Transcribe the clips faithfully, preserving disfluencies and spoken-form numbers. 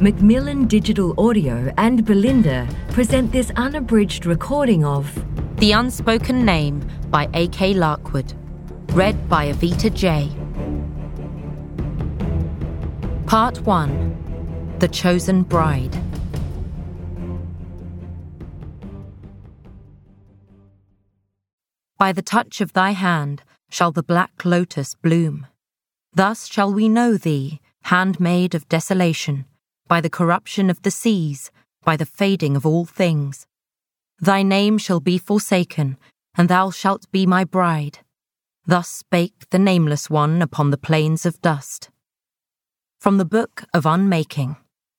Macmillan Digital Audio and Belinda present this unabridged recording of The Unspoken Name by A K Larkwood, read by Avita J. Part one. The Chosen Bride. By the touch of thy hand shall the black lotus bloom. Thus shall we know thee, handmaid of desolation, by the corruption of the seas, by the fading of all things. Thy name shall be forsaken, and thou shalt be my bride. Thus spake the nameless one upon the plains of dust. From the Book of Unmaking.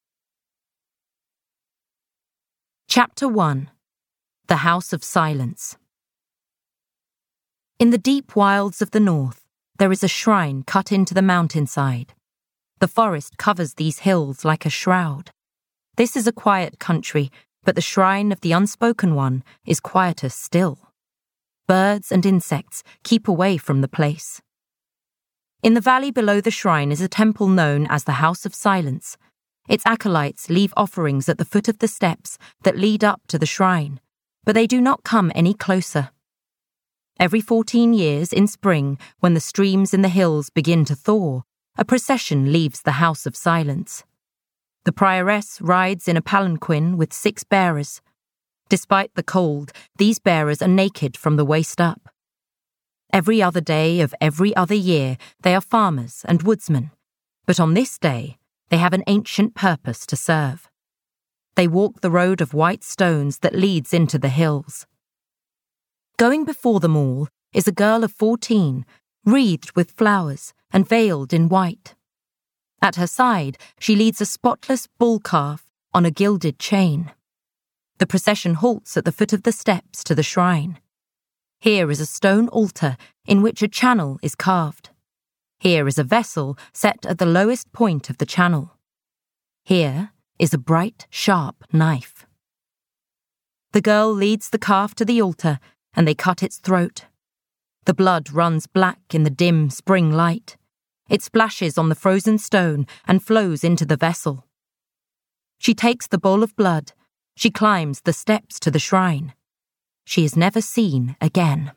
Chapter one. The House of Silence. In the deep wilds of the north, there is a shrine cut into the mountainside. The forest covers these hills like a shroud. This is a quiet country, but the shrine of the Unspoken One is quieter still. Birds and insects keep away from the place. In the valley below the shrine is a temple known as the House of Silence. Its acolytes leave offerings at the foot of the steps that lead up to the shrine, but they do not come any closer. Every fourteen years in spring, when the streams in the hills begin to thaw, a procession leaves the House of Silence. The prioress rides in a palanquin with six bearers. Despite the cold, these bearers are naked from the waist up. Every other day of every other year, they are farmers and woodsmen, but on this day, they have an ancient purpose to serve. They walk the road of white stones that leads into the hills. Going before them all is a girl of fourteen, wreathed with flowers and veiled in white. At her side, she leads a spotless bull calf on a gilded chain. The procession halts at the foot of the steps to the shrine. Here is a stone altar in which a channel is carved. Here is a vessel set at the lowest point of the channel. Here is a bright, sharp knife. The girl leads the calf to the altar, and they cut its throat. The blood runs black in the dim spring light. It splashes on the frozen stone and flows into the vessel. She takes the bowl of blood. She climbs the steps to the shrine. She is never seen again.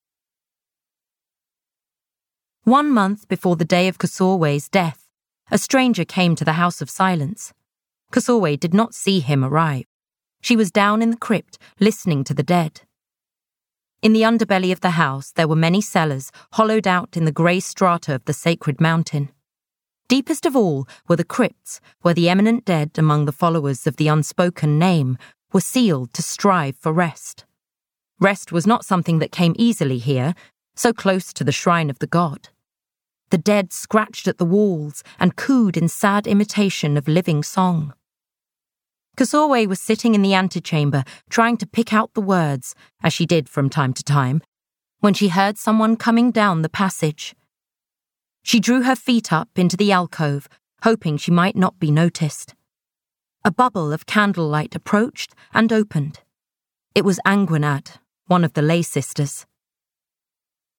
One month before the day of Kosorwe's death, a stranger came to the House of Silence. Kosorwe did not see him arrive. She was down in the crypt, listening to the dead. In the underbelly of the house, there were many cellars hollowed out in the grey strata of the sacred mountain. Deepest of all were the crypts where the eminent dead among the followers of the Unspoken Name were sealed to strive for rest. Rest was not something that came easily here, so close to the shrine of the god. The dead scratched at the walls and cooed in sad imitation of living song. Kosorwe was sitting in the antechamber trying to pick out the words, as she did from time to time, when she heard someone coming down the passage. She drew her feet up into the alcove, hoping she might not be noticed. A bubble of candlelight approached and opened. It was Anguinad, one of the lay sisters.